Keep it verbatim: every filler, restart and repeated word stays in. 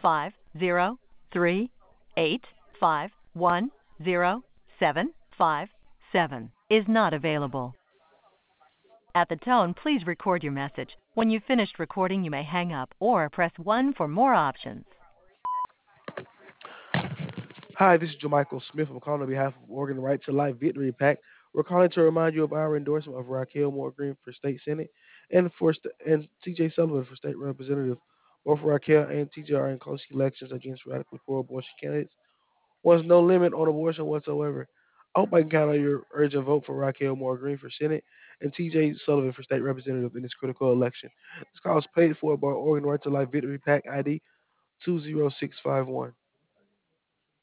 five zero three eight five one zero seven five seven is not available. At the tone, please record your message. When you've finished recording, you may hang up or press one for more options. Hi, this is Jermichael Smith. I'm calling on behalf of Oregon Right to Life Victory PAC. We're calling to remind you of our endorsement of Raquel Moore Green for State Senate and for st- and T J Sullivan for State Representative. Both Raquel and T J are in close elections against radically pro-abortion candidates. There's no limit on abortion whatsoever. I hope I can count on your urgent vote for Raquel Moore Green for Senate and T J Sullivan for State Representative in this critical election. This call is paid for by Oregon Right to Life Victory PAC I D two zero six five one.